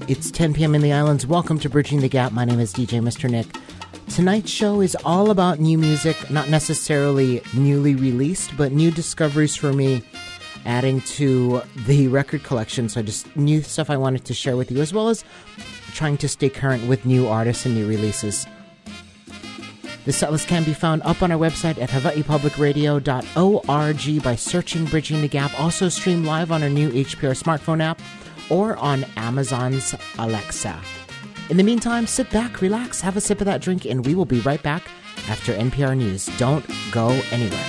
It's 10 p.m. in the islands. Welcome to Bridging the Gap. My name is DJ Mr. Nick. Tonight's show is all about new music, not necessarily newly released, but new discoveries for me, adding to the record collection. So just new stuff I wanted to share with you, as well as trying to stay current with new artists and new releases. The setlist can be found up on our website at hawaiipublicradio.org by searching Bridging the Gap. Also stream live on our new HPR smartphone app or on Amazon's Alexa. In the meantime, sit back, relax, have a sip of that drink, and we will be right back after NPR News. Don't go anywhere.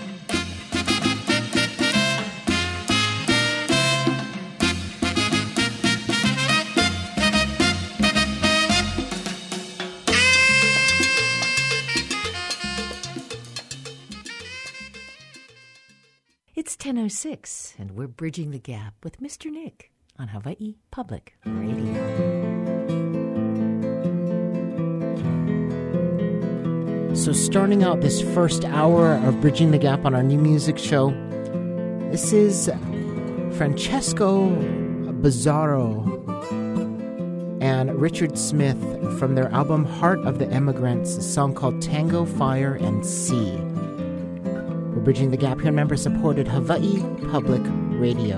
It's 10:06, and we're Bridging the Gap with Mr. Nick on Hawaii Public Radio. So starting out this first hour of Bridging the Gap on our new music show, this is Francesco Bizzarro and Richard Smith from their album Heart of the Emigrants, a song called Tango, Fire, and Sea. We're Bridging the Gap here, member-supported Hawaii Public Radio.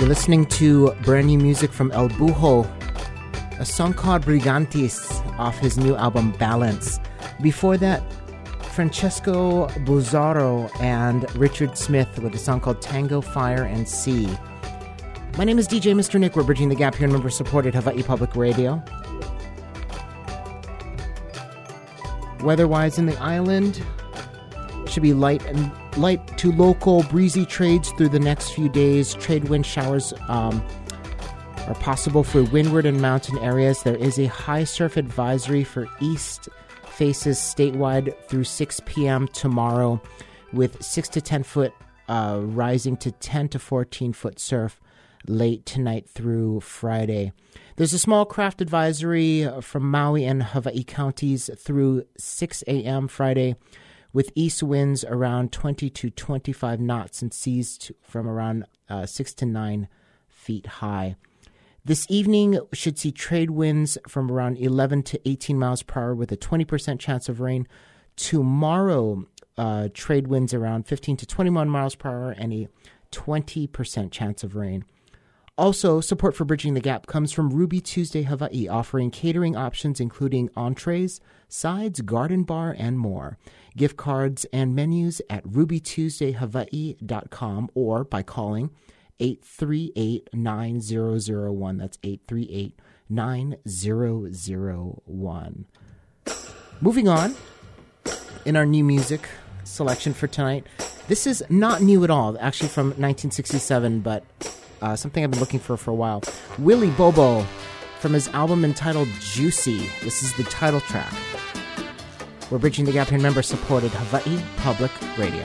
You're listening to brand new music from El Bujo, a song called Brigantes off his new album Balance. Before that, Francesco Buzzaro and Richard Smith with a song called Tango, Fire, and Sea. My name is DJ Mr. Nick. We're bridging the gap here in member-supported Hawaii Public Radio. Weather-wise in the island, should be light to local breezy trades through the next few days. Trade wind showers are possible for windward and mountain areas. There is a high surf advisory for east faces statewide through 6 p.m. tomorrow, with 6 to 10 foot rising to 10 to 14 foot surf late tonight through Friday. There's a small craft advisory from Maui and Hawaii counties through 6 a.m. Friday, with east winds around 20 to 25 knots and seas from around 6 to 9 feet high. This evening should see trade winds from around 11 to 18 miles per hour with a 20% chance of rain. Tomorrow, trade winds around 15 to 21 miles per hour and a 20% chance of rain. Also, support for Bridging the Gap comes from Ruby Tuesday Hawaii, offering catering options including entrees, sides, garden bar, and more. Gift cards and menus at rubytuesdayhawaii.com or by calling 838-9001. That's 838-9001. Moving on, in our new music selection for tonight, this is not new at all, actually from 1967, but something I've been looking for a while. Willie Bobo from his album entitled Juicy. This is the title track. We're bridging the gap here, member-supported Hawaii Public Radio.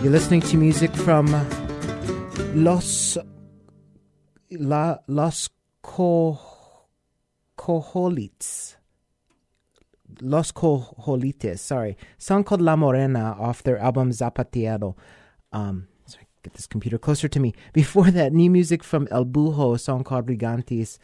You're listening to music from Los Cojolites. Los Cojolites, sorry. Song called La Morena off their album Zapateado. Sorry, get this computer closer to me. Before that, new music from El Bujo, a song called Rigantes.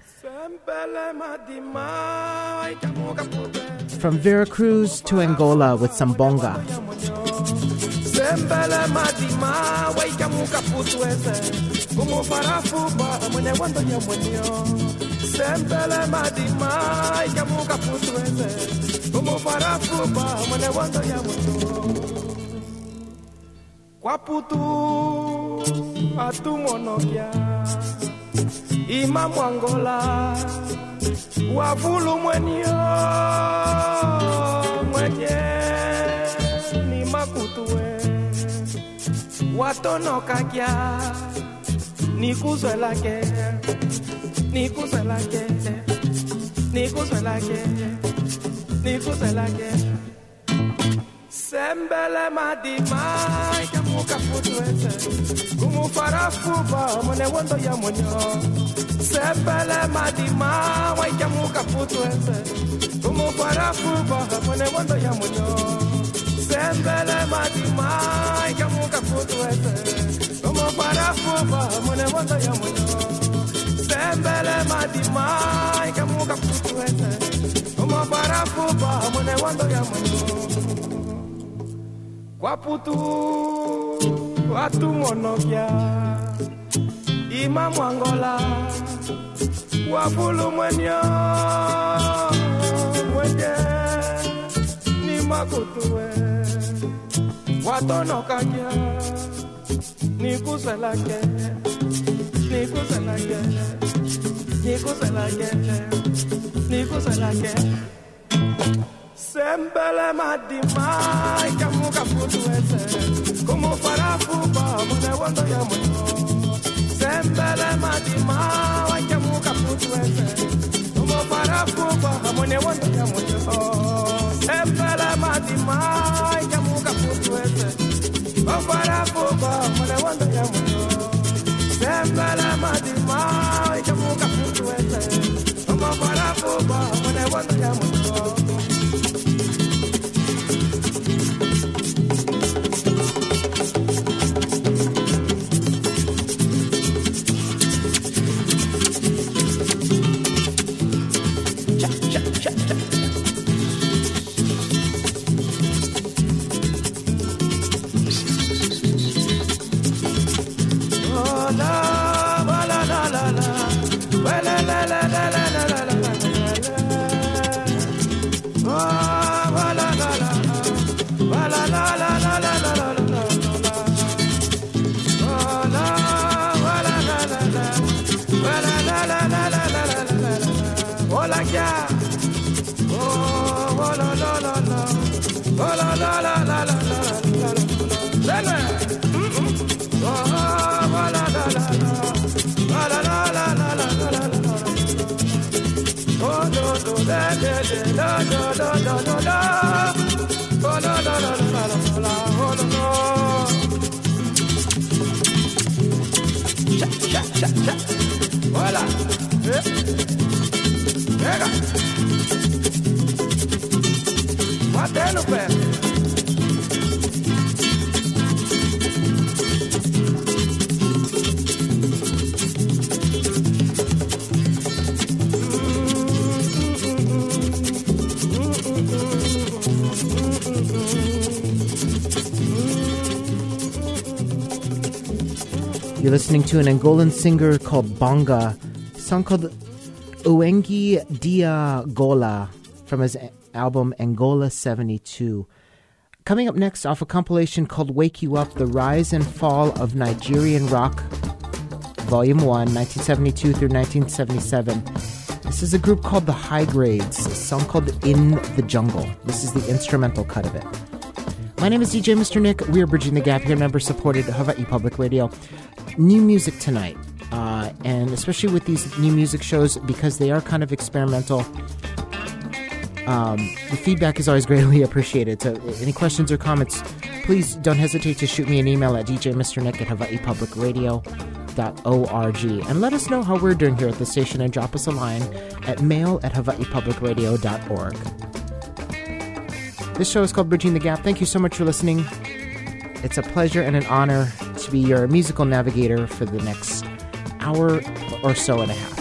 From Veracruz to Angola with some bonga. Sembele madima waika muka putu ese como farafuba mwenye wando ya mwenyo Sembele madima waika muka putu ese como farafuba mwenye wando ya mwenyo Kwa putu atu monokia Imamu Angola Wavulu mwenyo Ni makutuwe Watono kakia Nikuzwe lake Nikuzwe lake Nikuzwe lake Nikuzwe lake Sembele madima Ikamuka putuweze Kumufarafuba Mone wando ya monyo Sembele madima Ikamuka putuweze Kumufarafuba Mone wando ya monyo Sembele madima Ikamuka putuweze Kumufarafuba Mone wando ya monyo Sembele madima Ikamuka putuweze Kumufarafuba Mone wando ya monyo Kwa putu atu monokia Imamu Angola Wafulu mwenye Ni makutuwe Watono kakia Nikuzwe lake Nikuzwe lake Nikuzwe lake Nikuzwe lake Sembele madima Ikamuka putuweze Como farafuba Mune wando ya mwenyo Sembele madima Ikamuka putuweze Como farafuba Mune wando ya mwenyo Sembele madima Ikamuka putuweze Como farafuba Mune wando ya mwenyo Sembele madima Ikamuka putuweze Como farafuba Mune wando ya mwenyo Voilà. Venga. Mateno, pé. You're listening to an Angolan singer called Bonga, a song called Uengi Dia Gola from his album Angola 72. Coming up next off a compilation called Wake You Up, The Rise and Fall of Nigerian Rock, Volume 1, 1972 through 1977. This is a group called The High Grades, a song called In the Jungle. This is the instrumental cut of it. My name is DJ Mr. Nick. We are Bridging the Gap here, member-supported Hawaii Public Radio. New music tonight, and especially with these new music shows, because they are kind of experimental, the feedback is always greatly appreciated. So any questions or comments, please don't hesitate to shoot me an email at djmrnick at hawaiipublicradio.org and let us know how we're doing here at the station and drop us a line at mail@hawaiipublicradio.org. This show is called Bridging the Gap. Thank you so much for listening. It's a pleasure and an honor to be your musical navigator for the next hour or so and a half.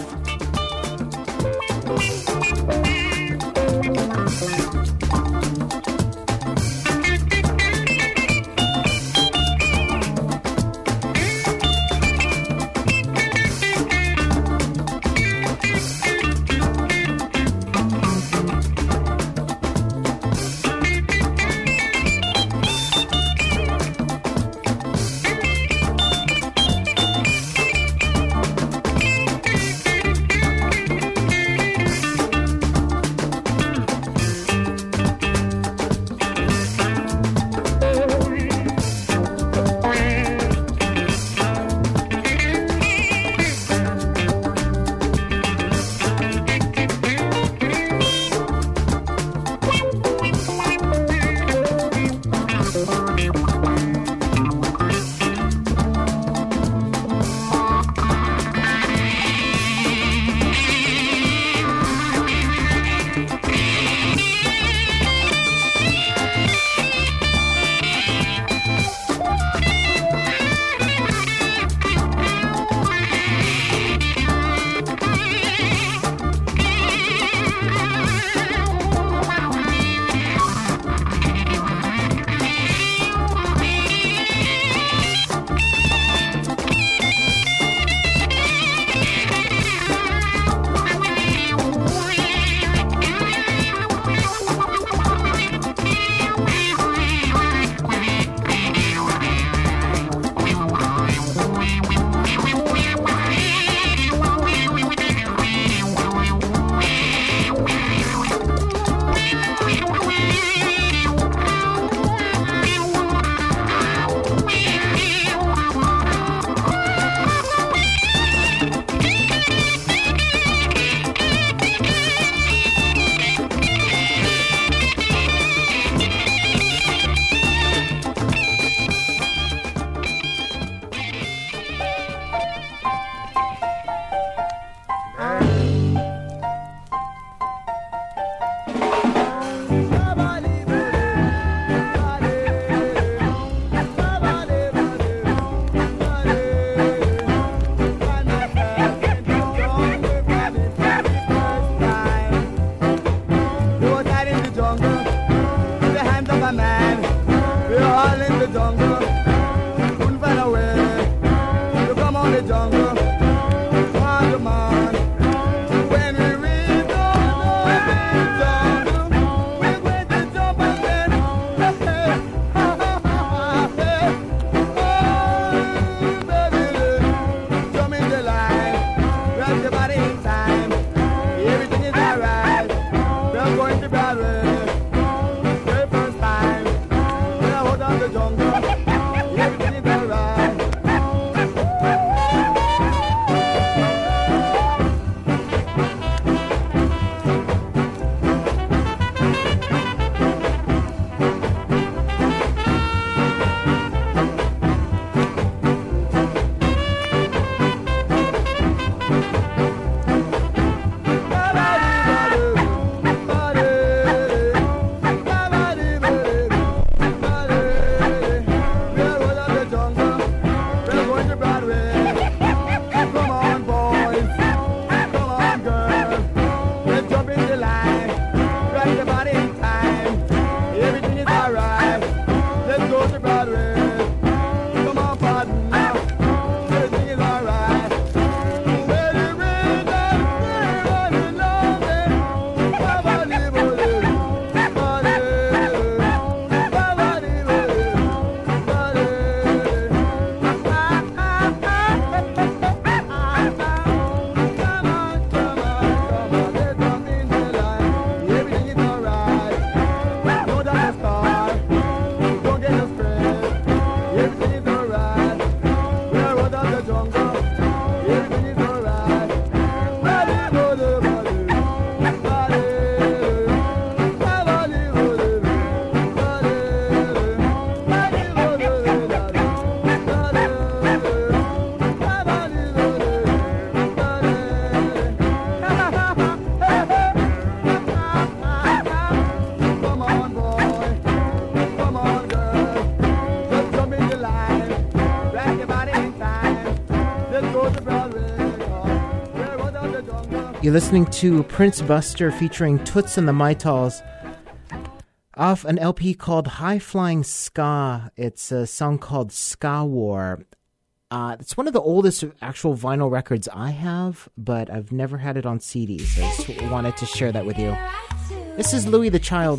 You're listening to Prince Buster featuring Toots and the Maytals off an LP called High Flying Ska. It's a song called Ska War. It's one of the oldest actual vinyl records I have, but I've never had it on CDs. I just wanted to share that with you. This is Louis the Child.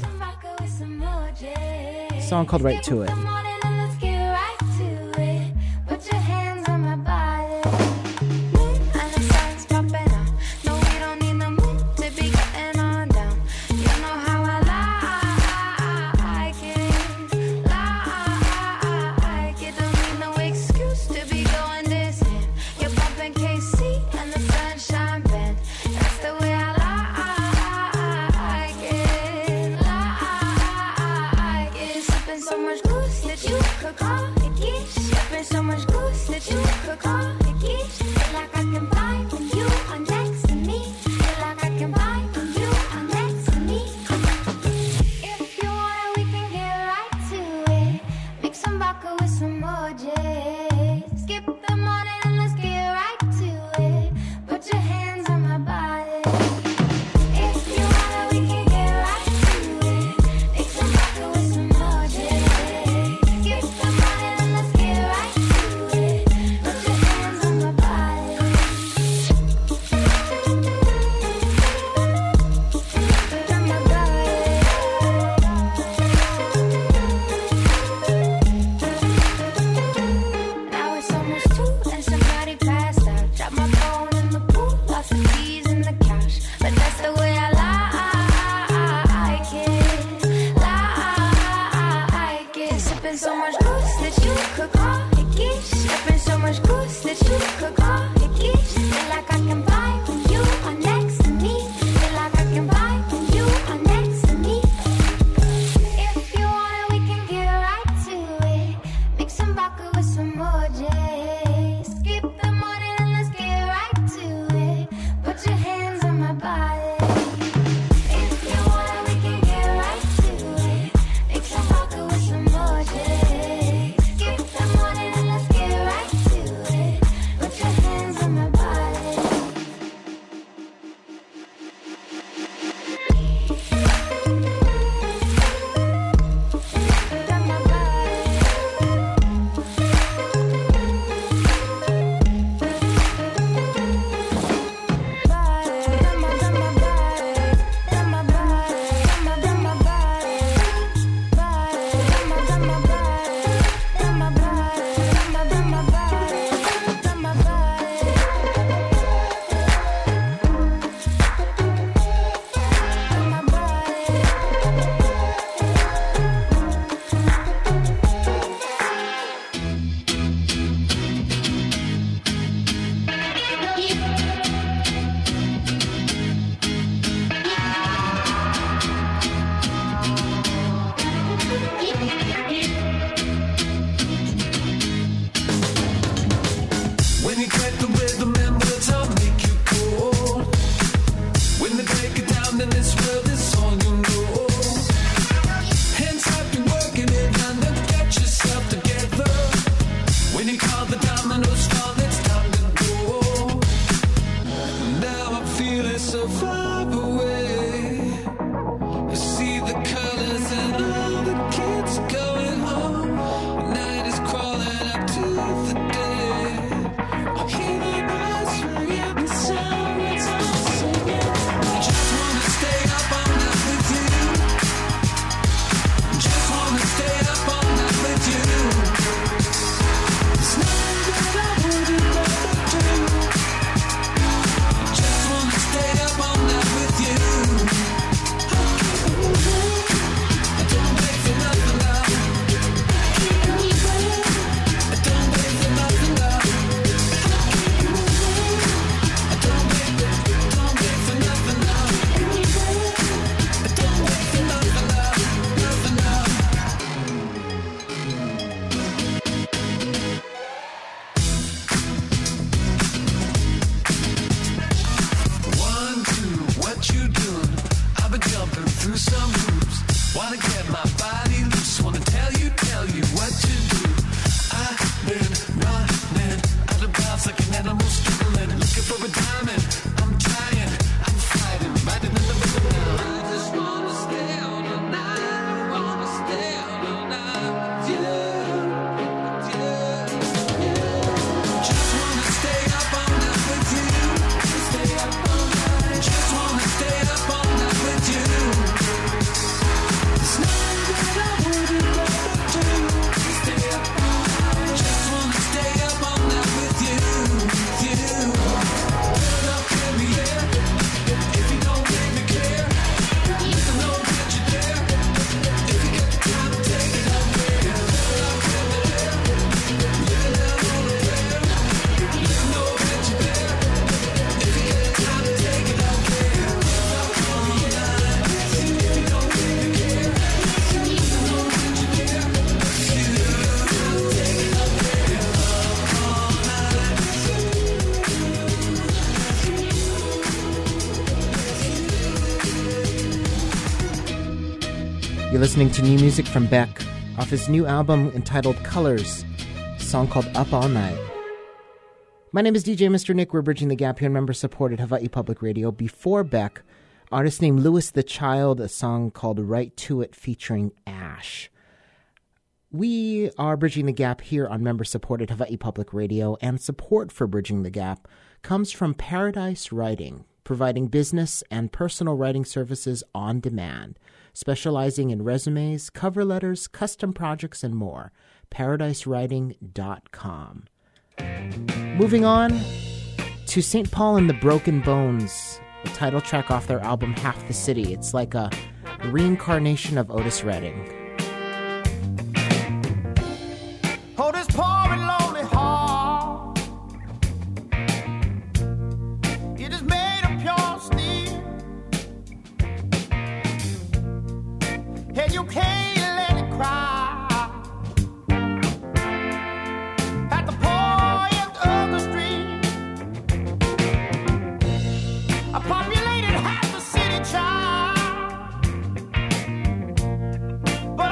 A song called Right to It. You're listening to new music from Beck off his new album entitled Colors, a song called Up All Night. My name is DJ Mr. Nick. We're bridging the gap here in member-supported Hawaii Public Radio. Before Beck, artist named Louis the Child, a song called Right to It featuring Ash. We are bridging the gap here on member-supported Hawaii Public Radio, and support for Bridging the Gap comes from Paradise Writing, providing business and personal writing services on demand, specializing in resumes, cover letters, custom projects, and more. ParadiseWriting.com. Moving on to St. Paul and the Broken Bones, the title track off their album Half the City. It's like a reincarnation of Otis Redding. Oh, this poor and lonely heart, it is made of pure steel, and you can't let it cry at the point of the street. I populated half the city, child, but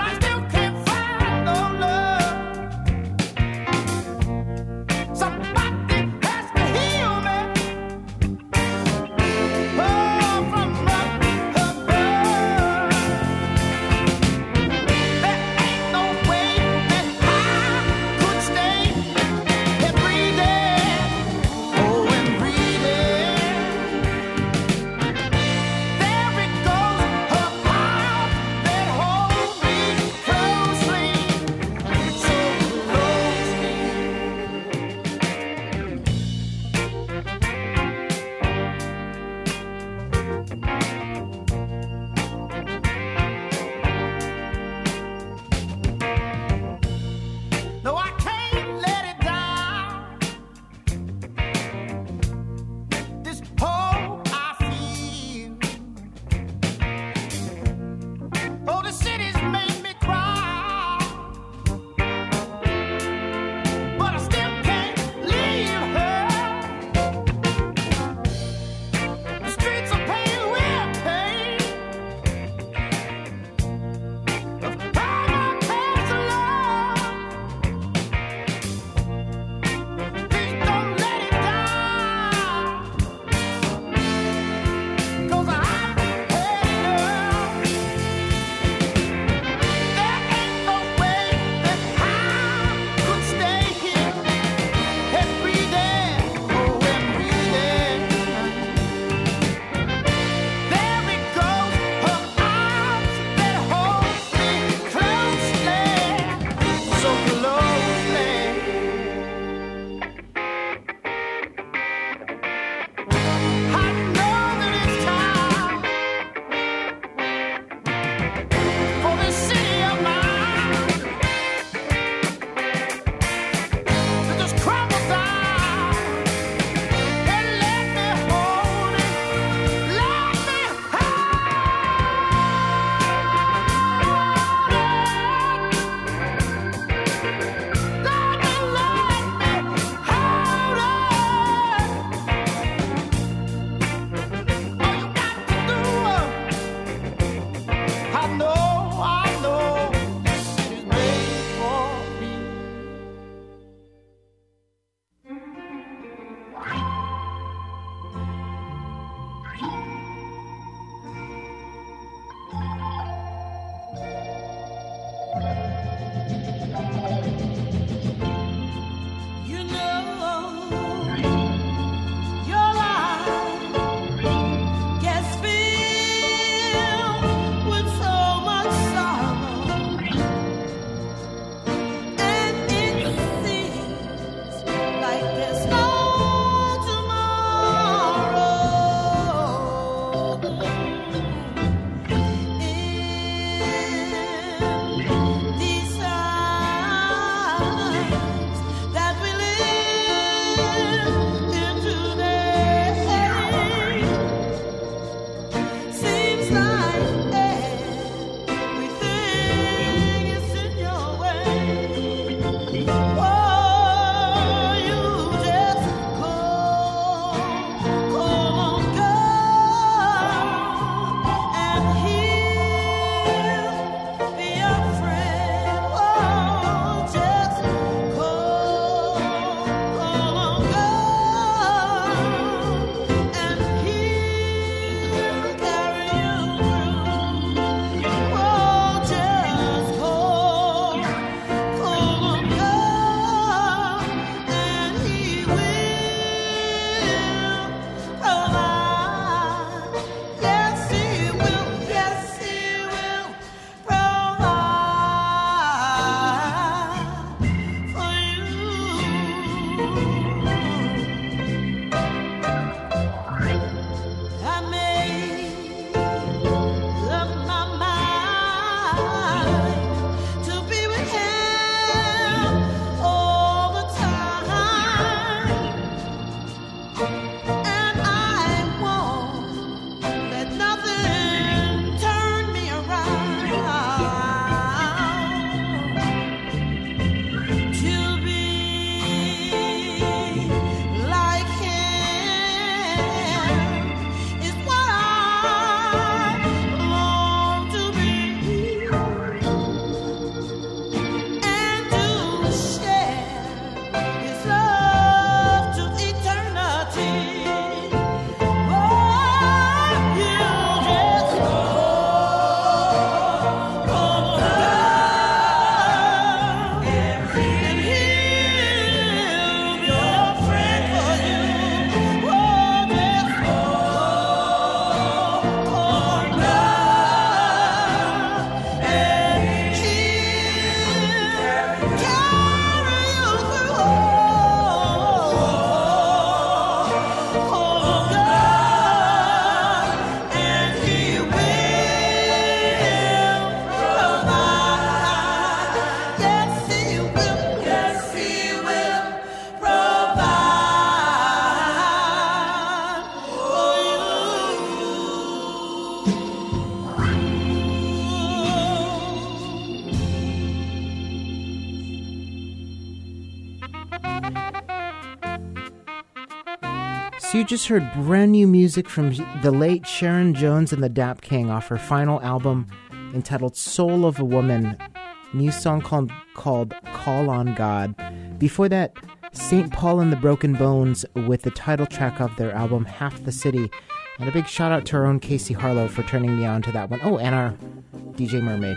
So you just heard brand new music from the late Sharon Jones and the Dap King off her final album entitled Soul of a Woman, new song called Call on God. Before that, St. Paul and the Broken Bones with the title track of their album Half the City. And a big shout out to our own Casey Harlow for turning me on to that one. Oh, and our DJ Mermaid.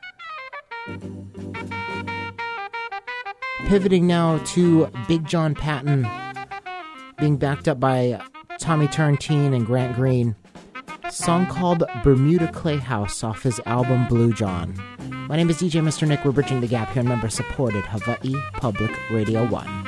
Pivoting now to Big John Patton, being backed up by Tommy Turrentine and Grant Green. Song called Bermuda Clay House off his album Blue John. My name is DJ Mr. Nick. We're bridging the gap here on member-supported Hawaii Public Radio 1.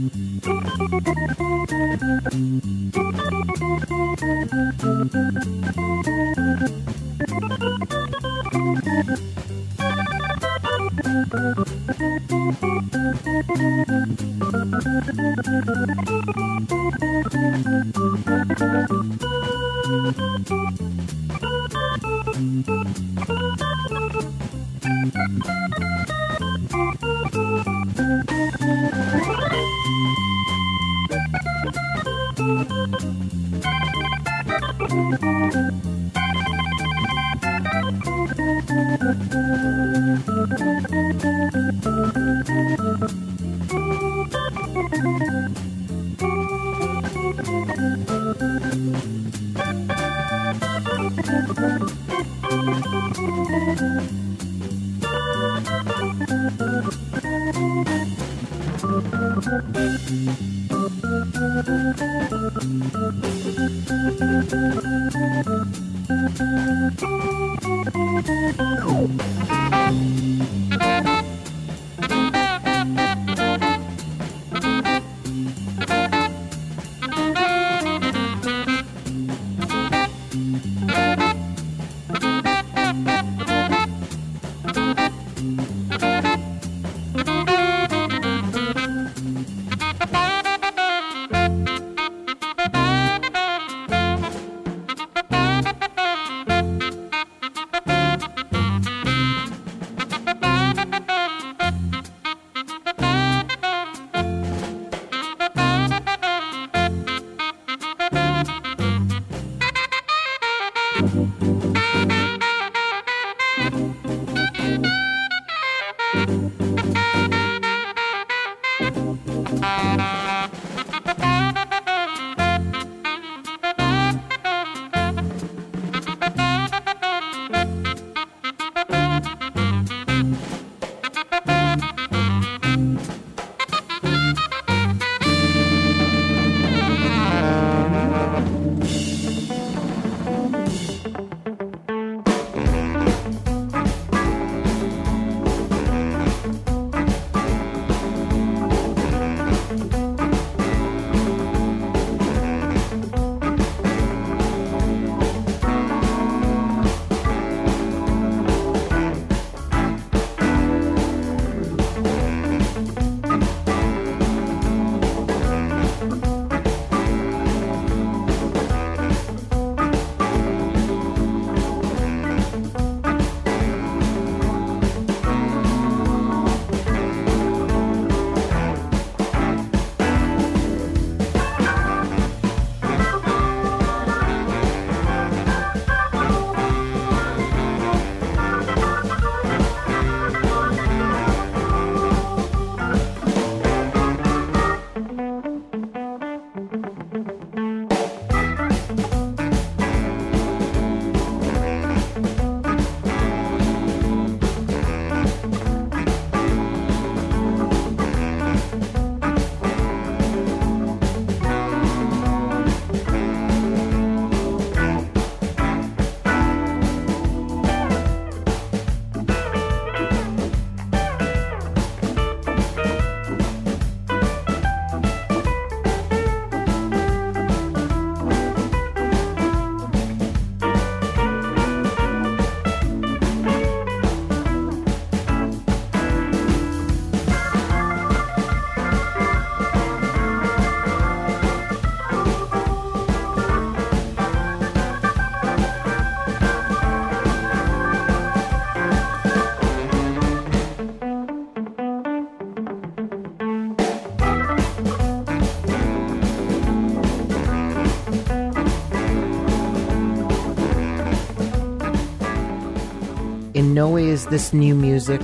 In no way is this new music,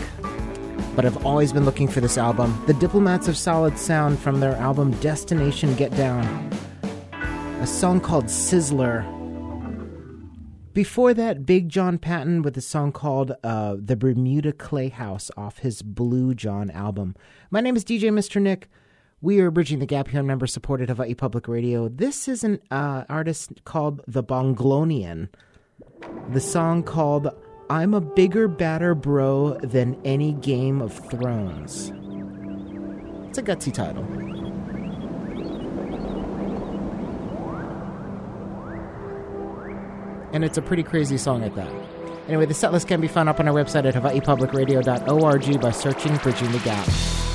but I've always been looking for this album. The Diplomats of Solid Sound from their album Destination Get Down. A song called Sizzler. Before that, Big John Patton with a song called The Bermuda Clay House off his Blue John album. My name is DJ Mr. Nick. We are bridging the gap here on member-supported Hawaii Public Radio. This is an artist called The Bonglonian. The song called I'm a Bigger, Badder Bro Than Any Game of Thrones. It's a gutsy title. And it's a pretty crazy song at that. Anyway, the setlist can be found up on our website at hawaiipublicradio.org by searching Bridging the Gap.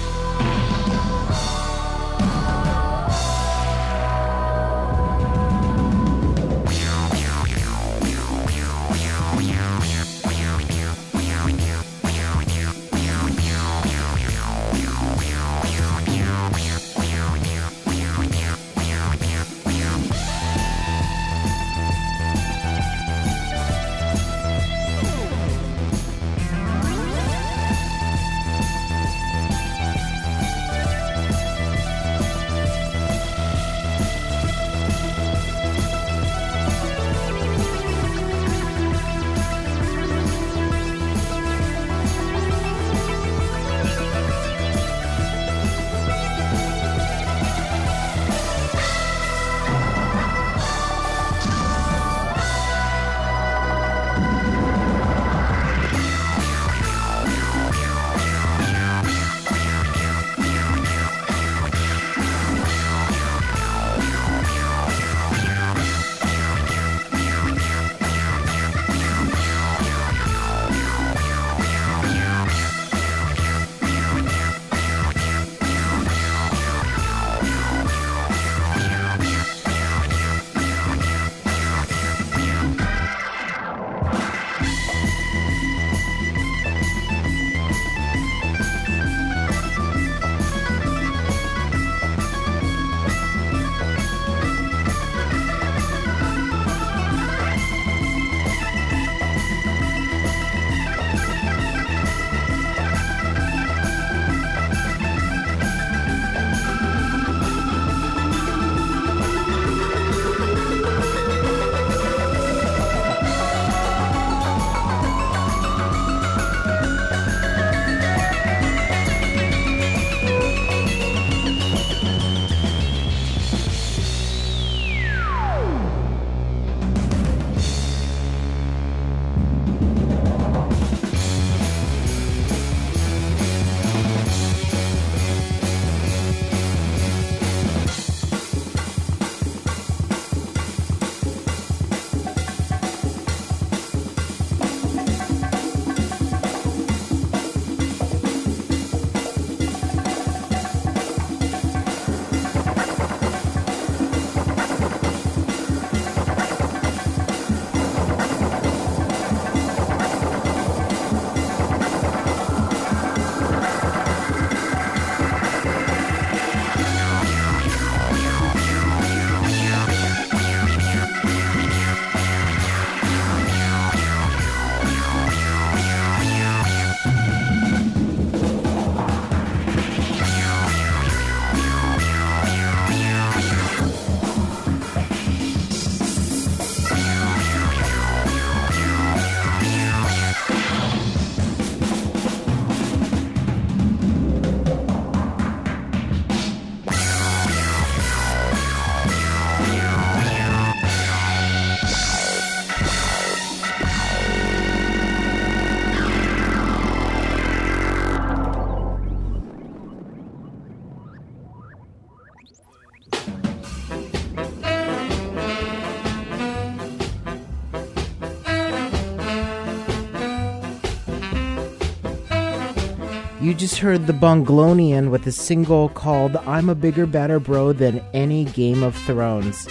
You just heard the Bonglonian with a single called I'm a Bigger, Badder Bro Than Any Game of Thrones.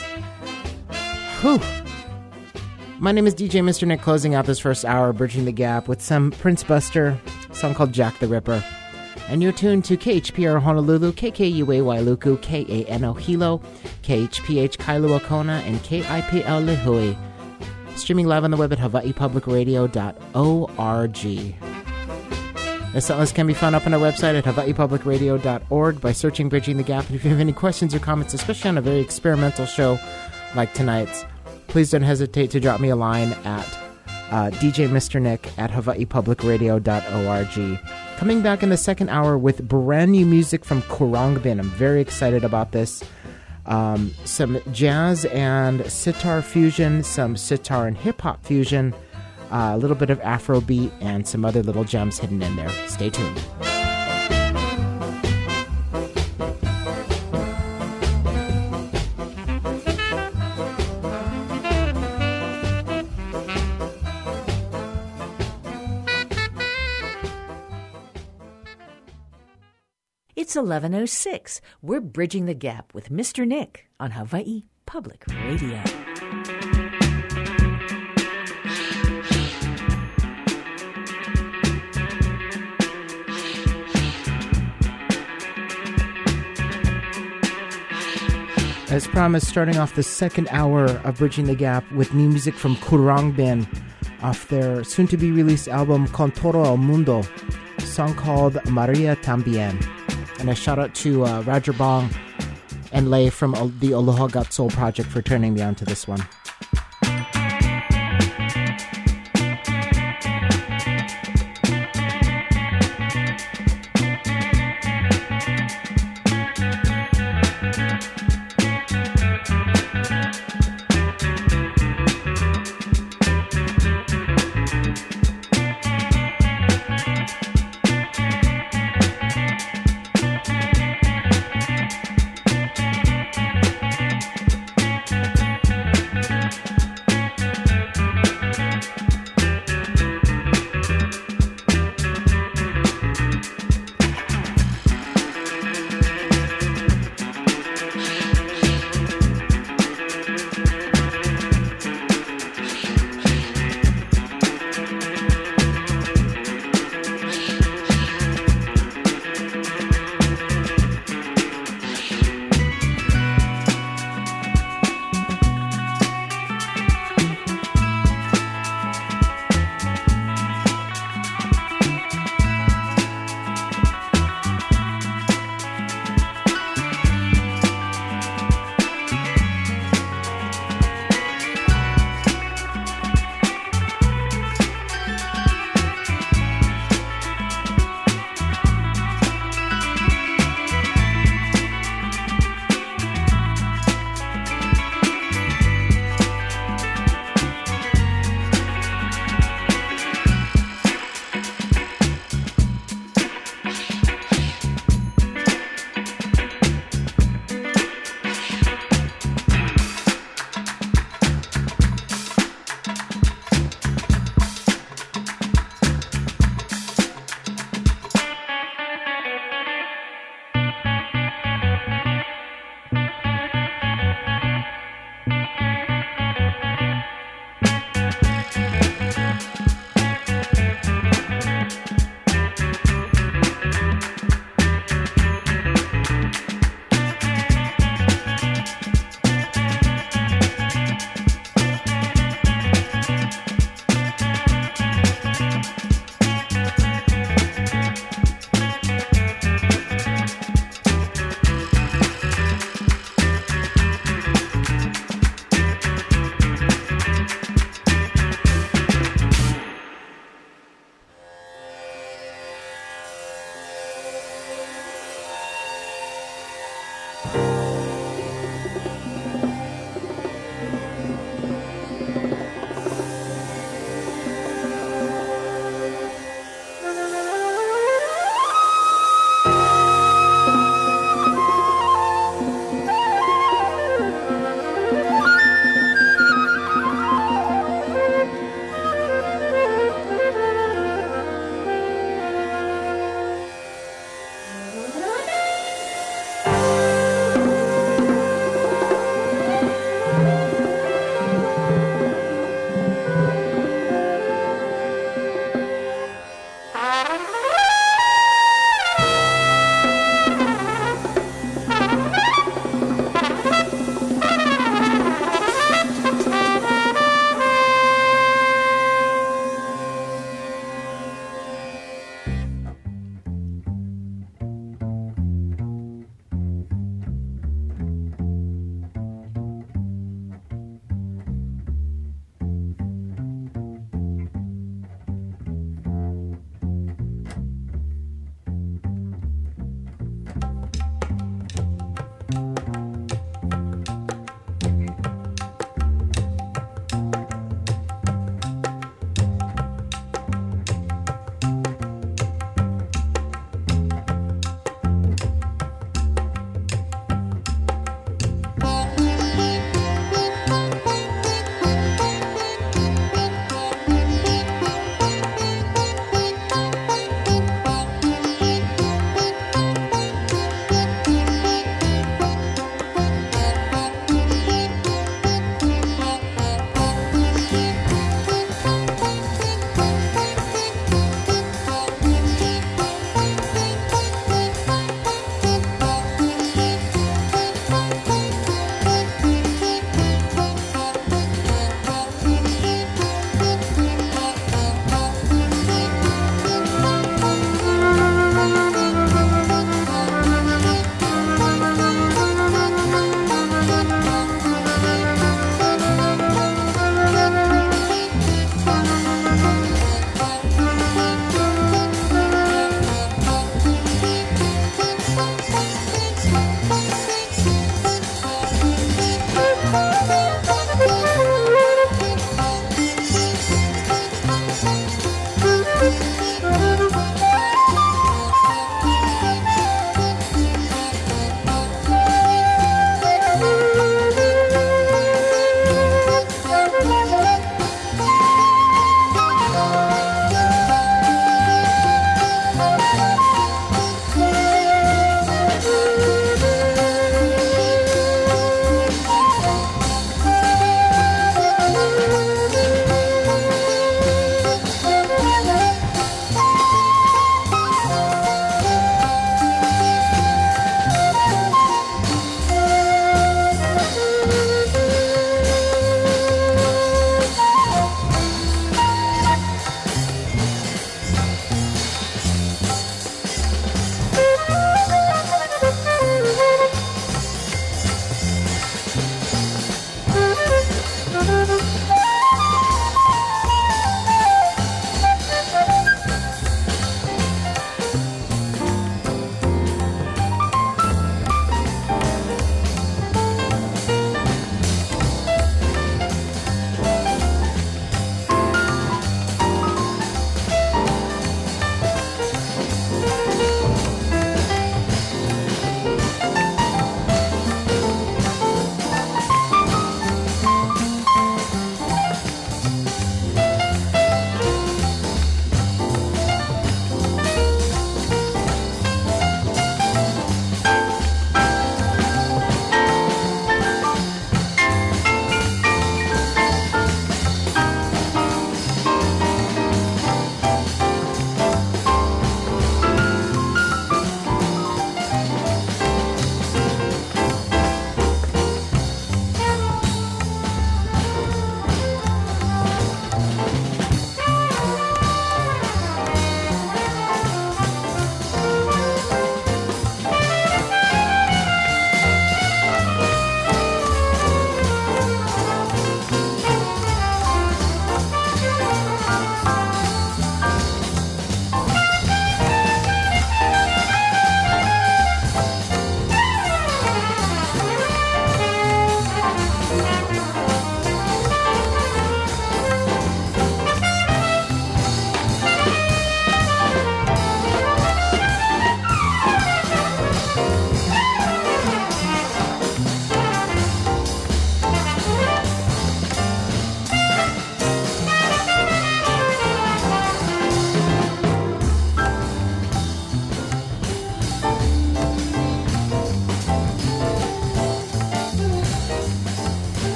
Whew. My name is DJ Mr. Nick, closing out this first hour, bridging the gap with some Prince Buster, a song called Jack the Ripper. And you're tuned to KHPR Honolulu, KKUA Wailuku, KANO Hilo, KHPH Kailua Kona, and KIPL Lihue. Streaming live on the web at hawaiipublicradio.org. The setlist can be found up on our website at hawaiipublicradio.org by searching Bridging the Gap. And if you have any questions or comments, especially on a very experimental show like tonight's, please don't hesitate to drop me a line at djmrnick@hawaiipublicradio.org. Coming back in the second hour with brand new music from Khruangbin. I'm very excited about this. Some jazz and sitar fusion, some sitar and hip-hop fusion, a little bit of Afrobeat, and some other little gems hidden in there. Stay tuned. It's 11:06. We're Bridging the Gap with Mr. Nick on Hawaii Public Radio. As promised, starting off the second hour of Bridging the Gap with new music from Khruangbin off their soon-to-be-released album Con Todo el Mundo, a song called Maria Tambien. And a shout-out to Roger Bong and Lei from the Aloha Got Soul project for turning me on to this one.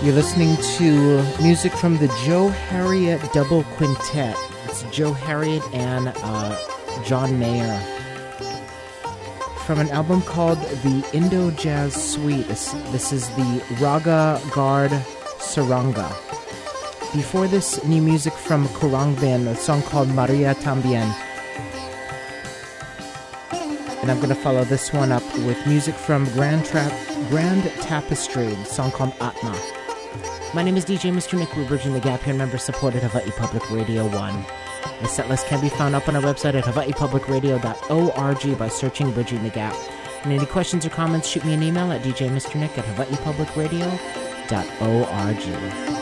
You're listening to music from the Joe Harriet Double Quintet. It's Joe Harriet and John Mayer. From an album called The Indo Jazz Suite. This is the Raga Guard Saranga. Before this, new music from Kurangbin, a song called Maria Tambien. And I'm going to follow this one up with music from Grand Tapestry, a song called Atma. My name is DJ Mr. Nick. We're bridging the gap here, member-supported Hawaii Public Radio 1. The setlist can be found up on our website at hawaiipublicradio.org by searching Bridging the Gap. And any questions or comments, shoot me an email at djmrnick@hawaiipublicradio.org.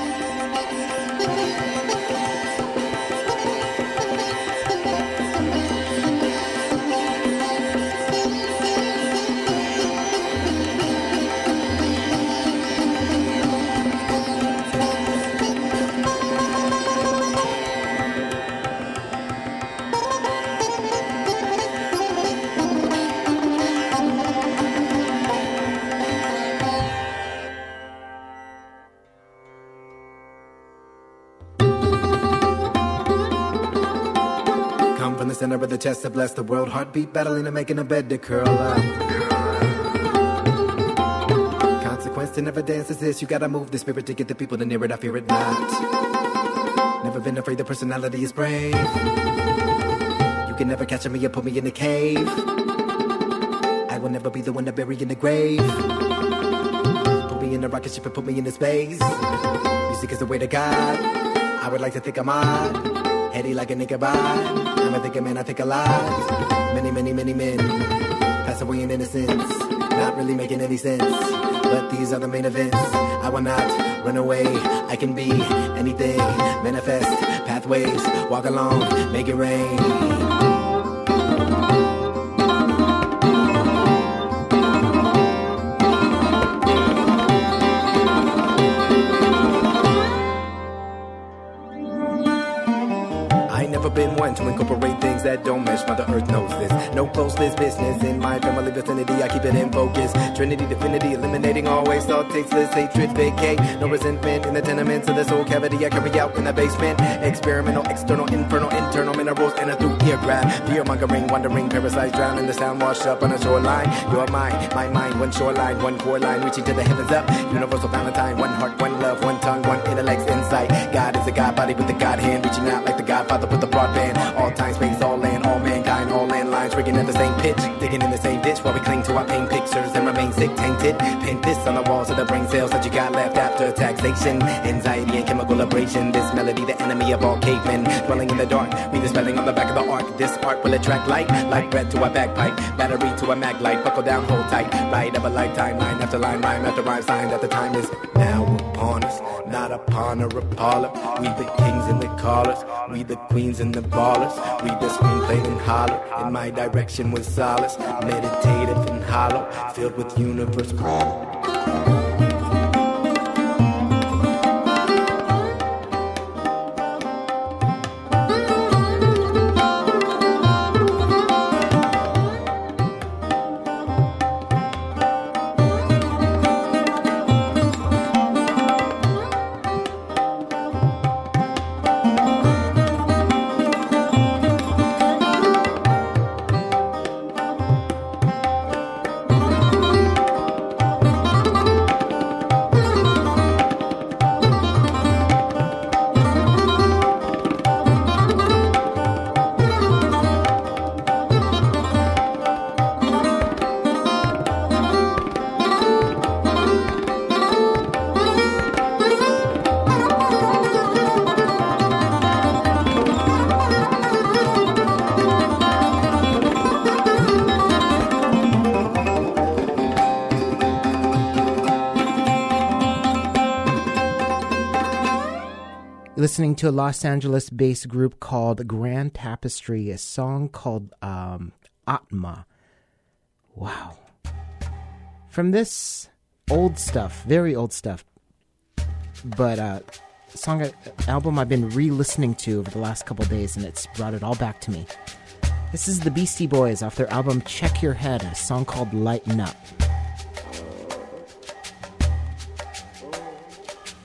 Center of the chest to bless the world. Heartbeat battling and making a bed to curl up. Consequence to never dance is this. You gotta move the spirit to get the people to near it. I fear it not. Never been afraid the personality is brave. You can never capture me or put me in a cave. I will never be the one to bury in the grave. Put me in a rocket ship and put me into space. Music is the way to God. I would like to think I'm odd. Heady like a nigga vibe. I'm a thinker man, I think a lot. Many, many, many men pass away in innocence, not really making any sense. But these are the main events. I will not run away. I can be anything. Manifest pathways. Walk along, make it rain. Been one to incorporate things that don't mesh. Mother Earth knows this. No close this business in my family vicinity. I keep it in focus. Trinity, divinity, eliminating all waste, all tasteless hatred, vacate. No resentment in the tenements of the soul cavity I carry out in the basement. Experimental, external, infernal, internal minerals enter through ear grab. Fear mongering, wandering, parasites drown in the sound wash up on a shoreline. Your mind, my mind, one shoreline, one core line, reaching to the heavens up. Universal Valentine, one heart, one love, one tongue, one intellect's insight. God is a God body with the God hand, reaching out like the Godfather with the broadband. All time, space, all land, all mankind, all landlines, rigging at the same pitch, digging in the same ditch while we cling to our pain pictures and remain sick, tainted. Paint this on the walls of the brain cells that you got left after taxation, anxiety and chemical abrasion. This melody, the enemy of all cavemen, dwelling in the dark. Read the spelling on the back of the ark. This art will attract light, like breath to a bagpipe, battery to a mag light. Buckle down, hold tight, ride of a lifetime, line after line, rhyme after rhyme, sign that the time is now upon us, not upon or a parlor. We the kings and the callers, we the queens and the ballers. Read the screenplay and holler. In my direction with solace, meditative and hollow, filled with universe. Listening to a Los Angeles-based group called Grand Tapestry, a song called Atma. Wow. From this old stuff, very old stuff, but album I've been re-listening to over the last couple days, and it's brought it all back to me. This is the Beastie Boys off their album Check Your Head, a song called Lighten Up.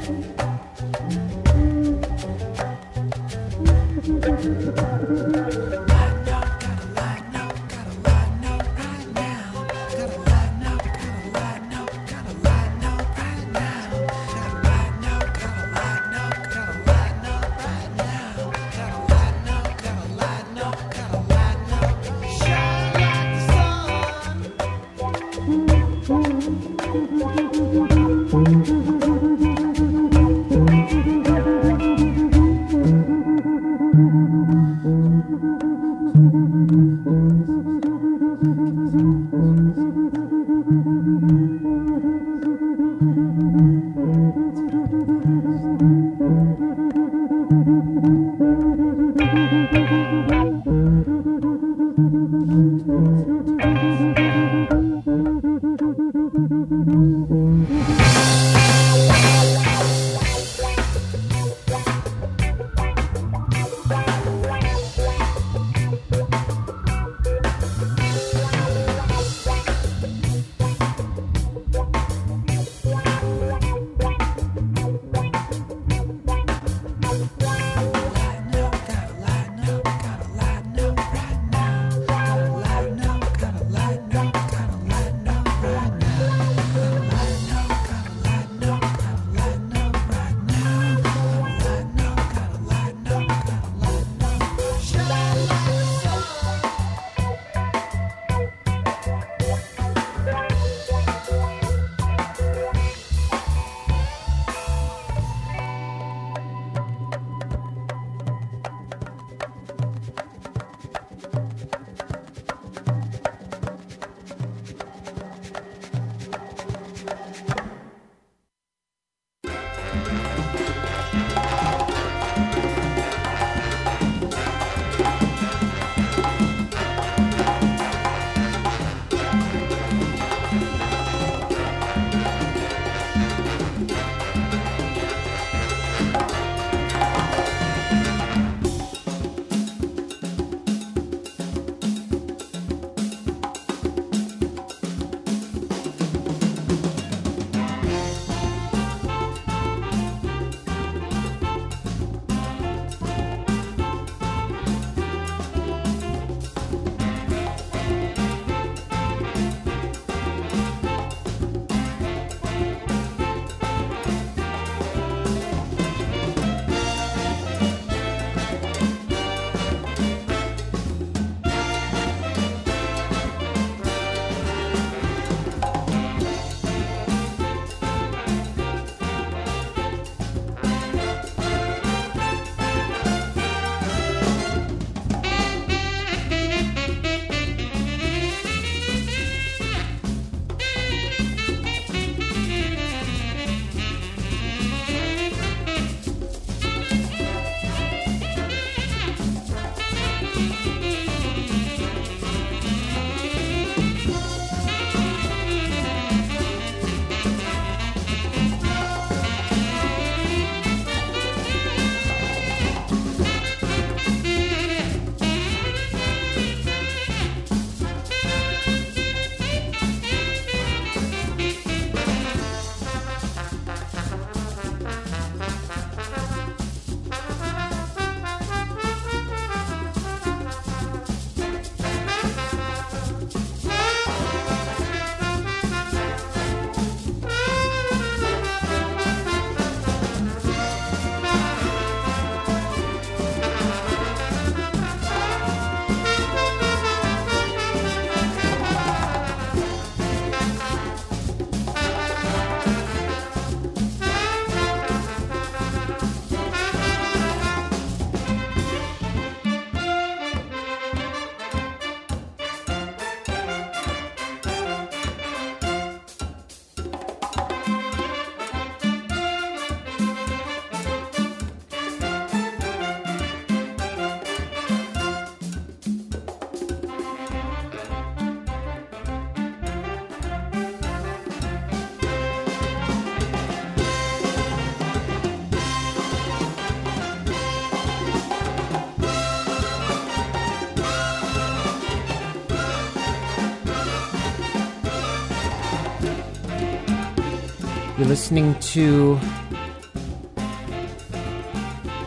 You're listening to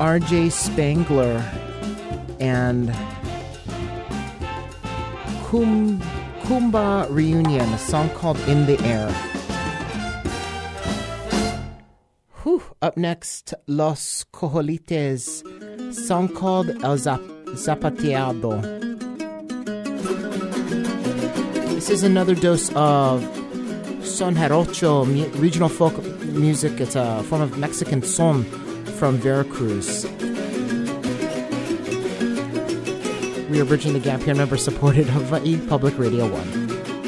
R.J. Spangler and Kumba Reunion, a song called In the Air. Up next, Los Cojolites, song called El Zapateado. This is another dose of son jarocho, regional folk music. It's a form of Mexican son from Veracruz. We are bridging the gap here, member supported Hawaii Public Radio 1.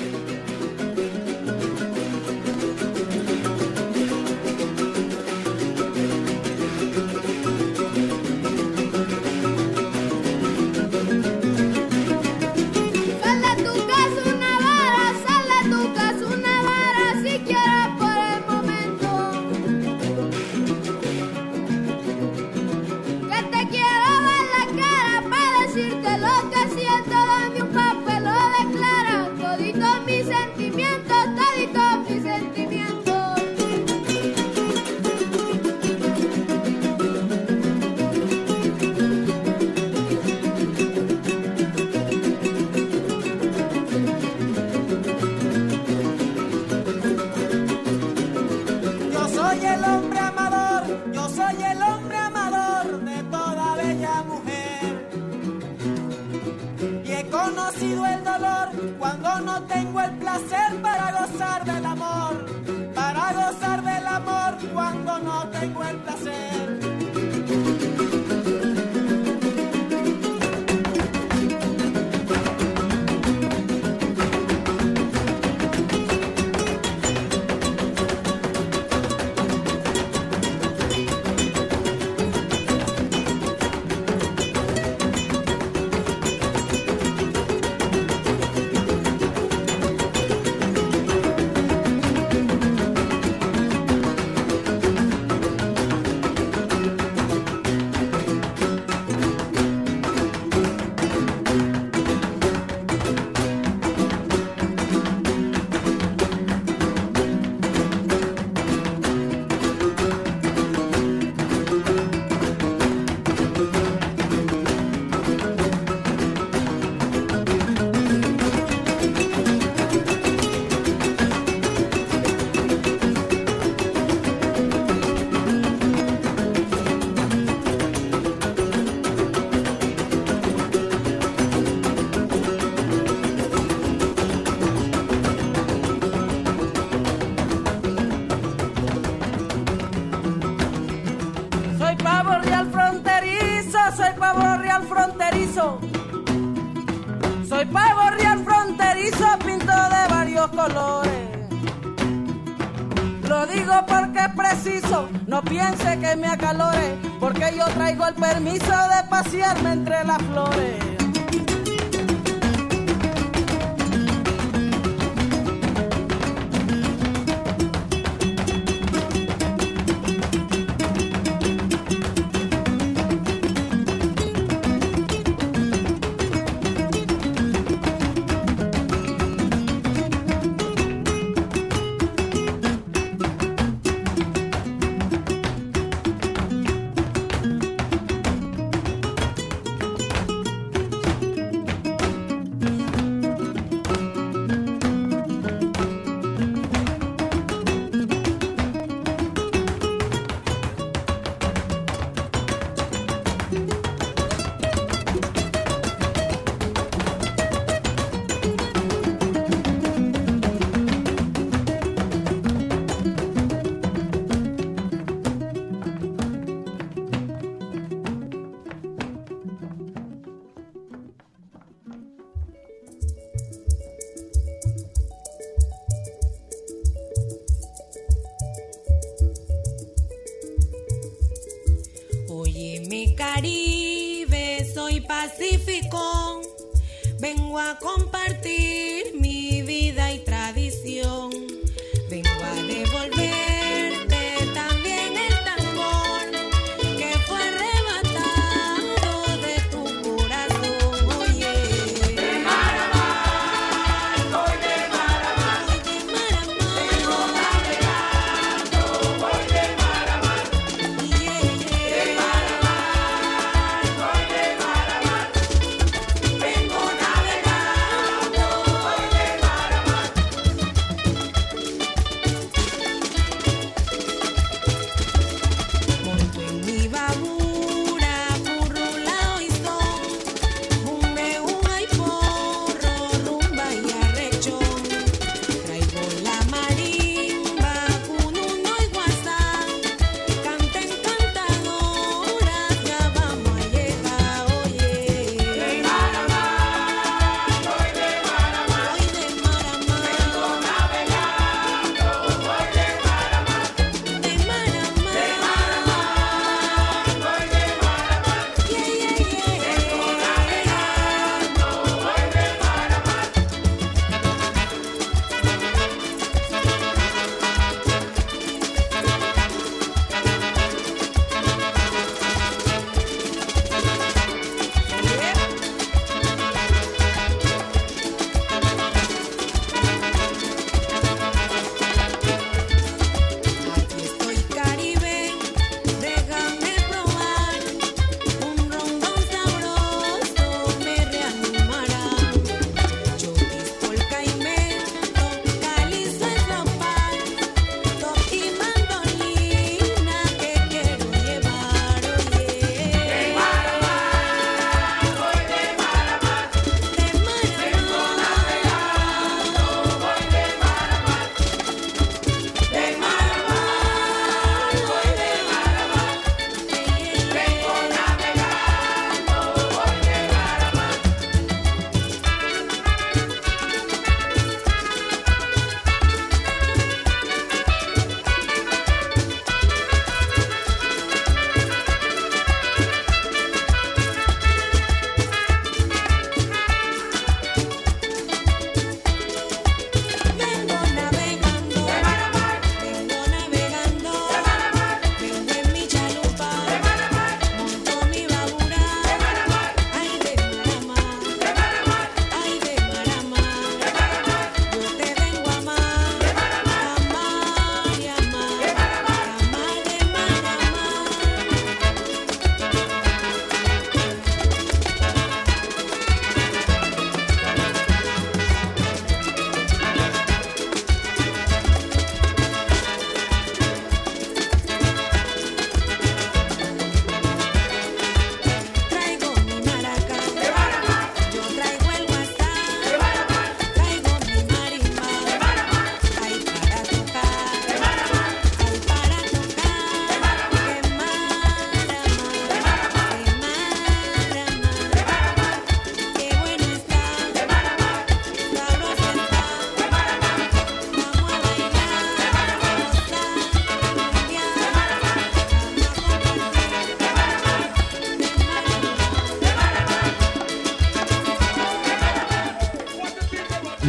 Soy pavo real fronterizo, pinto de varios colores. Lo digo porque es preciso, no piense que me acalore, porque yo traigo el permiso de pasearme entre las flores. Caribe, soy pacífico, vengo a compartir mi vida y tradición, vengo a devolverte también el tambor que fue arrebatado de tu corazón. Oye, de mar a mar, soy de mar a mar, vengo navegando, voy de mar a mar, de mar a mar.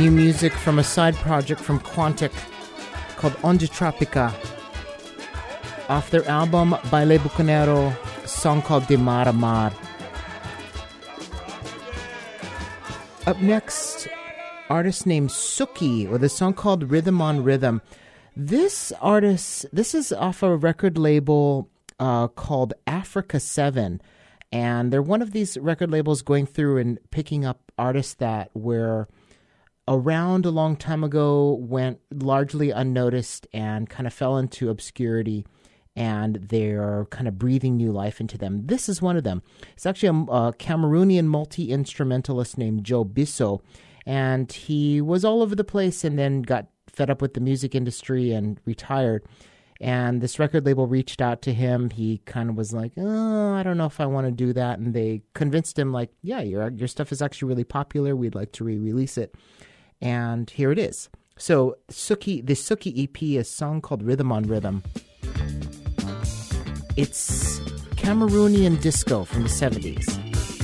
new music from a side project from Quantic called Onde Tropica. Off their album Baile Bucanero, a song called De Mar a Mar. Up next, artist named Suki with a song called Rhythm on Rhythm. This artist, this is off a record label called Africa 7. And they're one of these record labels going through and picking up artists that were around a long time ago, went largely unnoticed, and kind of fell into obscurity. And they're kind of breathing new life into them. This is one of them. It's actually a Cameroonian multi-instrumentalist named Joe Bisso. And he was all over the place and then got fed up with the music industry and retired. And this record label reached out to him. He kind of was like, I don't know if I want to do that. And they convinced him, like, yeah, your stuff is actually really popular. We'd like to re-release it. And here it is. So the Suki EP is a song called Rhythm on Rhythm. It's Cameroonian disco from the 70s.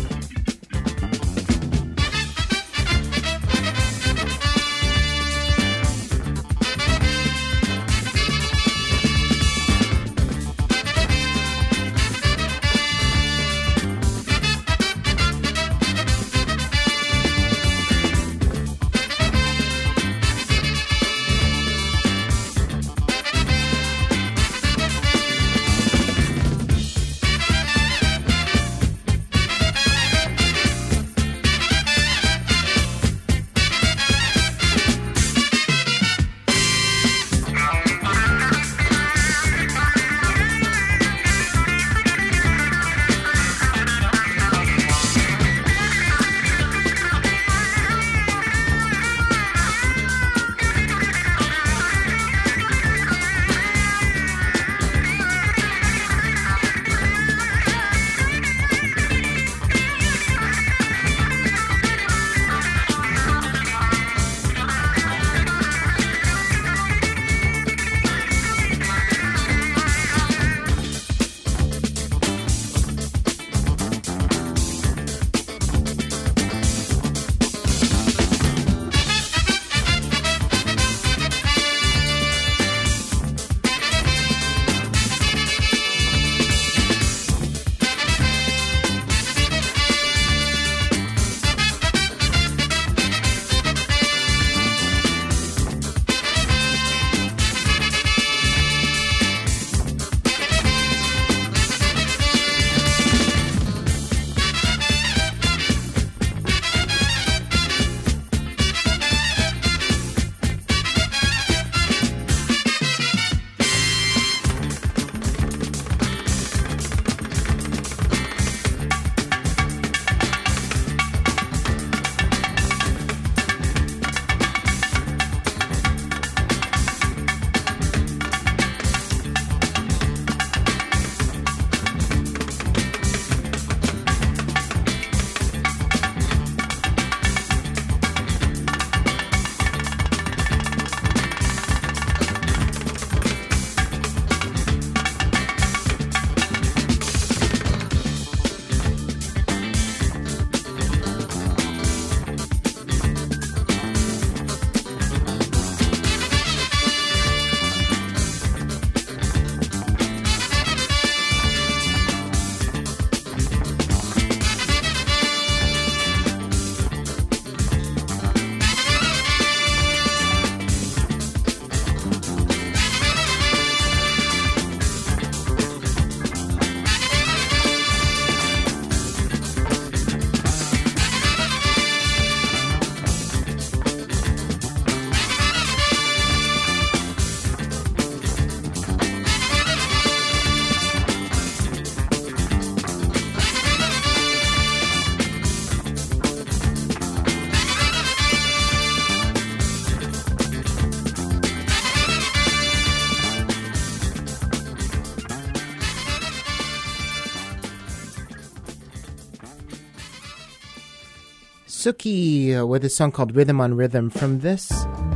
Suki with a song called Rhythm on Rhythm. From this,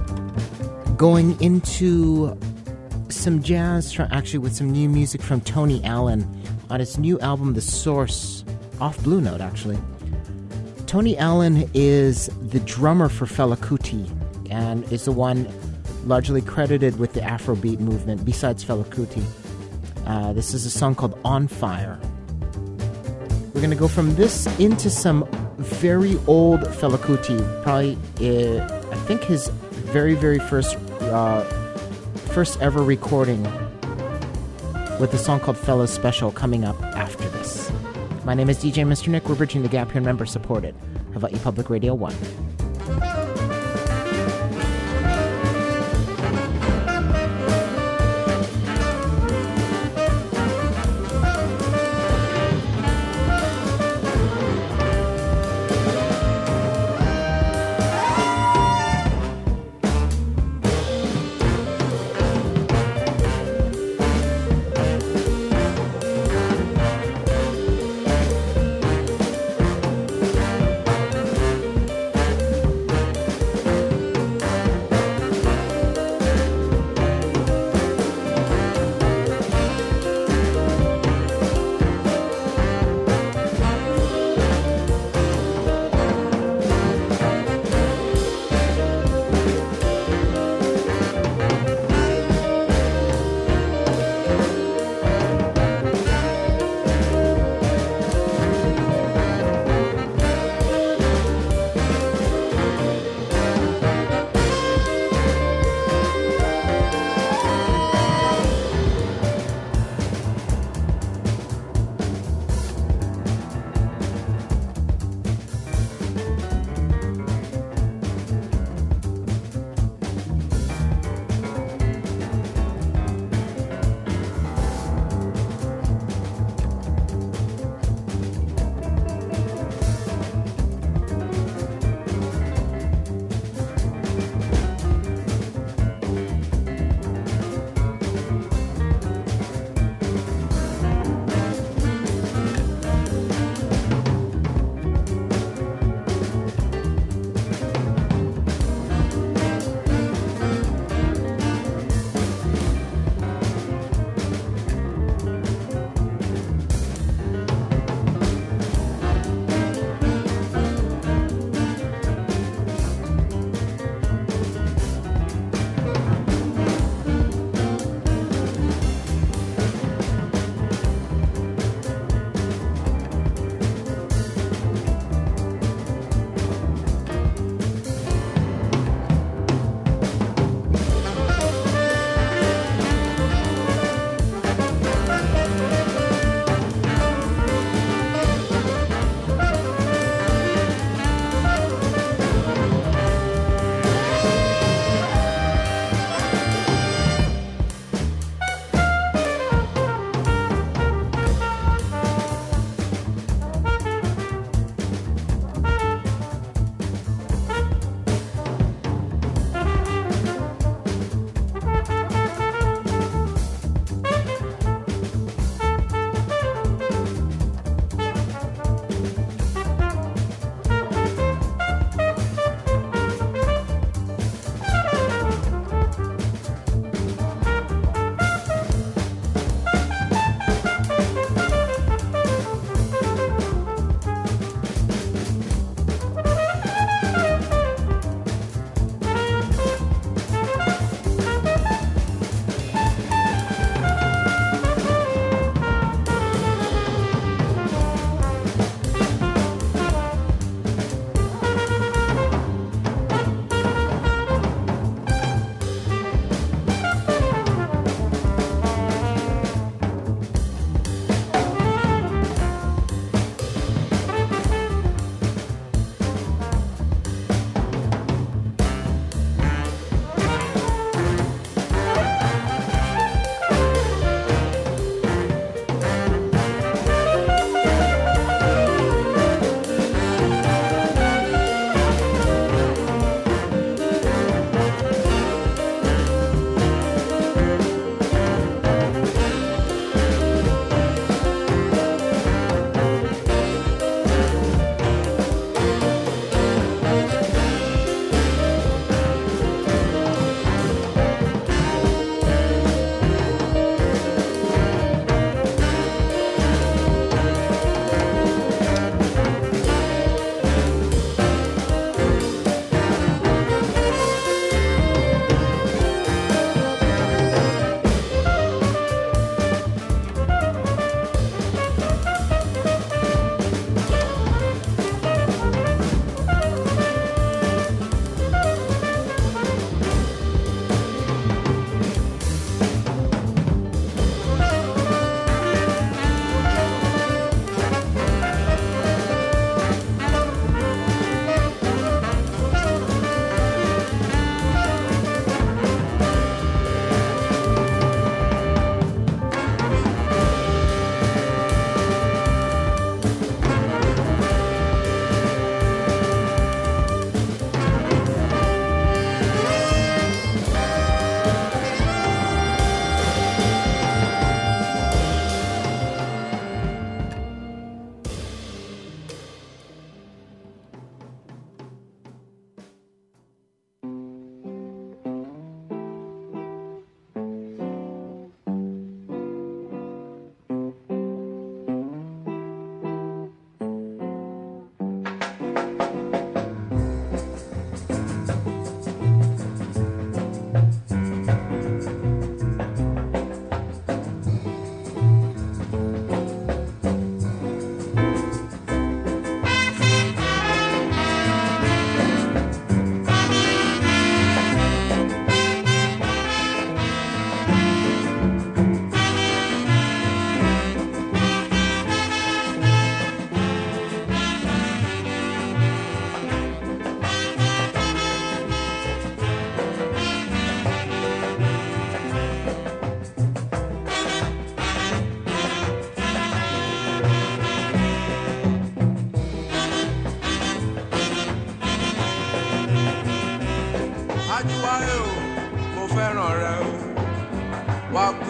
going into some jazz, actually with some new music from Tony Allen on his new album, The Source, off Blue Note, actually. Tony Allen is the drummer for Fela Kuti. and is the one largely credited with the Afrobeat movement, besides Fela Kuti. This is a song called On Fire. We're going to go from this into some very old Fela Kuti, probably, I think his very, very first ever recording, with a song called Fela's Special coming up after this. My name is DJ Mr. Nick. We're bridging the gap here, member supported. Hawaii Public Radio 1.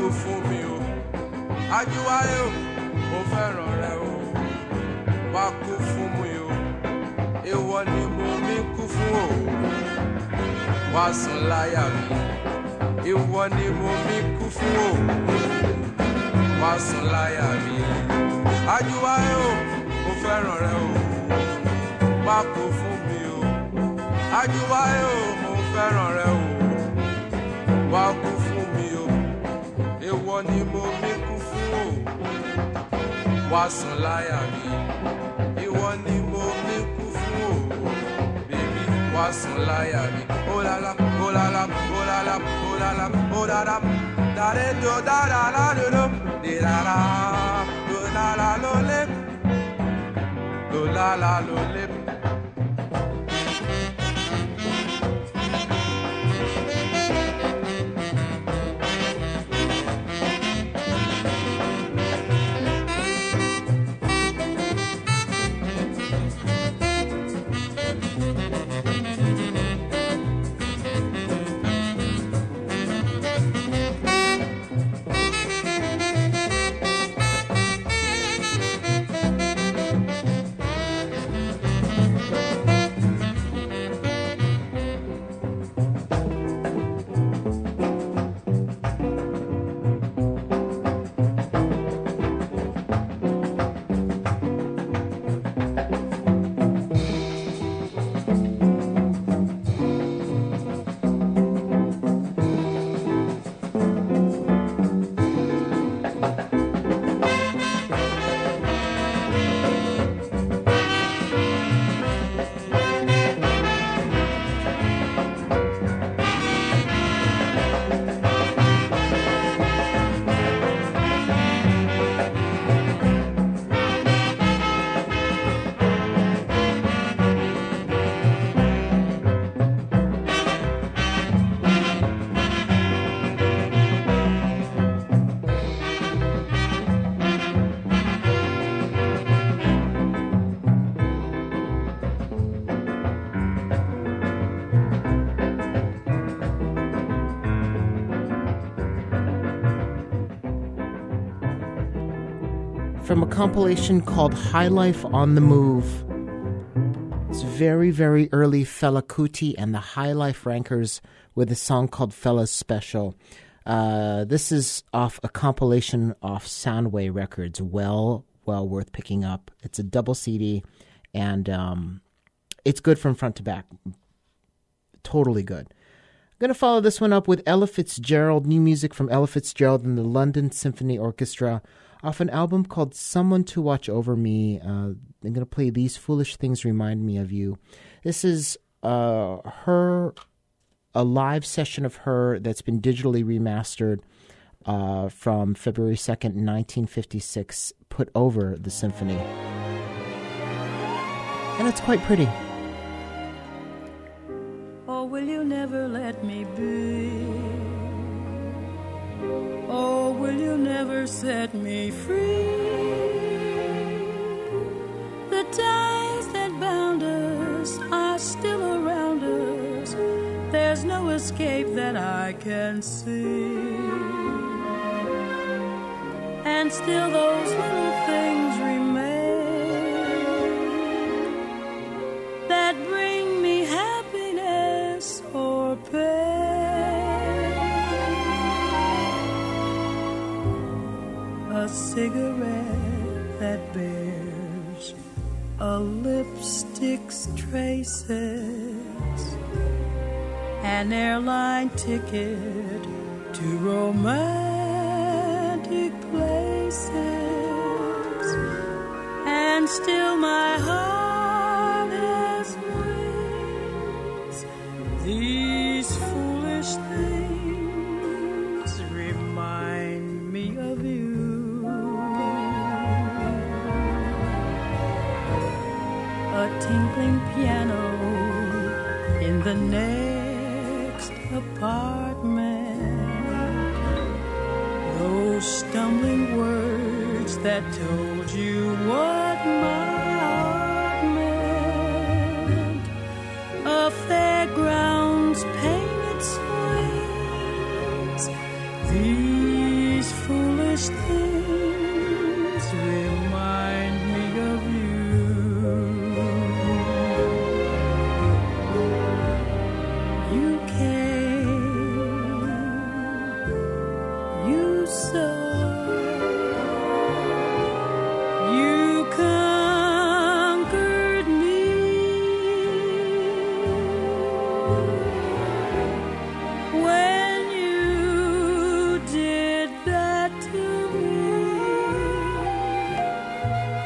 kú fún mi o Ajíwáyé o mo fẹ́ràn rẹ o wá kú fún mi o ìwọ ni mo mí kú fún o wá sùn láyà mi ìwọ ni mo mí kú fún o wá sùn láyà mi Ajíwáyé o mo fẹ́ràn rẹ o wá kú fún mi o Ajíwáyé o mo fẹ́ràn rẹ o wá kú fún mi o ìwọ ni mo mí kú fún o wá sùn láyà mi ìwọ ni mo mí kú fún o bébí wá sùn láyà mi ó lálá ó lálá ó lálá ó lálá ó lálá dáre tó dára ládùúgbò dé lára ló lálá ló lé ló lálá ló lé. From a compilation called High Life on the Move. It's very, very early Fela Kuti and the High Life Rankers with a song called Fela's Special. This is off a compilation off Soundway Records. Well worth picking up. It's a double CD, and it's good from front to back. Totally good. I'm going to follow this one up with Ella Fitzgerald, new music from Ella Fitzgerald and the London Symphony Orchestra, off an album called Someone to Watch Over Me. I'm going to play These Foolish Things Remind Me of You. This is a live session of her that's been digitally remastered from February 2nd, 1956, put over the symphony. And it's quite pretty. Oh, will you never let me be? Oh, will you never set me free? The ties that bound us are still around us. There's no escape that I can see. And still those little things remain that bring me happiness or pain. A cigarette that bears a lipstick's traces, an airline ticket to romantic places, and still my heart has wings. These foolish things remind me of you. A tinkling piano in the next apartment, those stumbling words that told you what my heart meant, a fairground's painted swings. These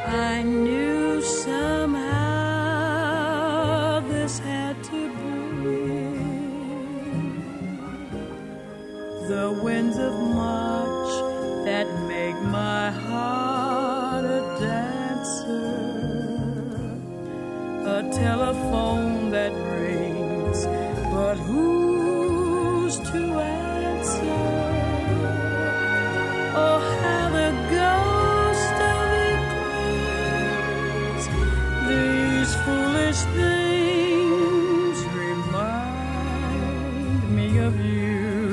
I knew somehow this had to be. The winds of March that make my heart a dancer, a telephone that rings, but who's to answer? Oh, how the ghost of eclipse, these foolish things remind me of you.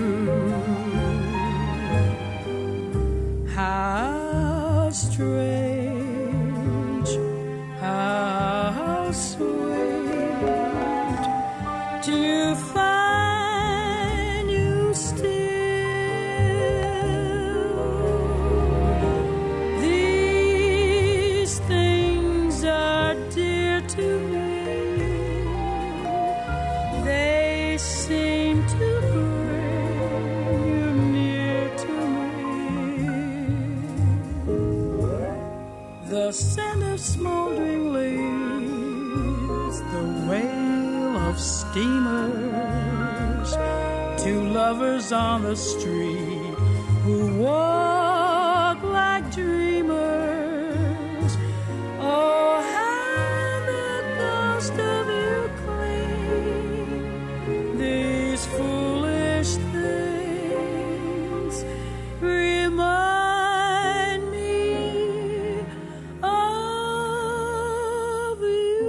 How strange, how sweet to find you still. These things are dear to me. They seem to bring you near to me. The scent of smoldering leaves, the wail of steamers, two lovers on the street who walk like dreamers. Oh, how the ghost of you cling, these foolish things remind me of you.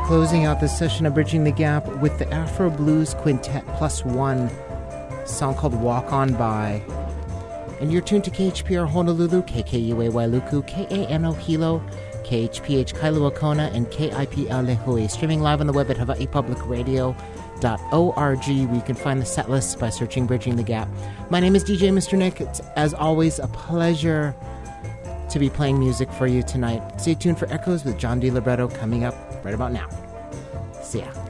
Closing out this session of Bridging the Gap with the Afro Blues Quintet +1, song called Walk On By. And you're tuned to KHPR Honolulu, KKUA Wailuku, KANO Hilo, KHPH Kailua Kona, and KIPL Lehui. Streaming live on the web at hawaiipublicradio.org, where you can find the set list by searching Bridging the Gap. My name is DJ Mr. Nick. It's, as always, a pleasure to be playing music for you tonight. Stay tuned for Echoes with John D. Libretto coming up right about now. See ya.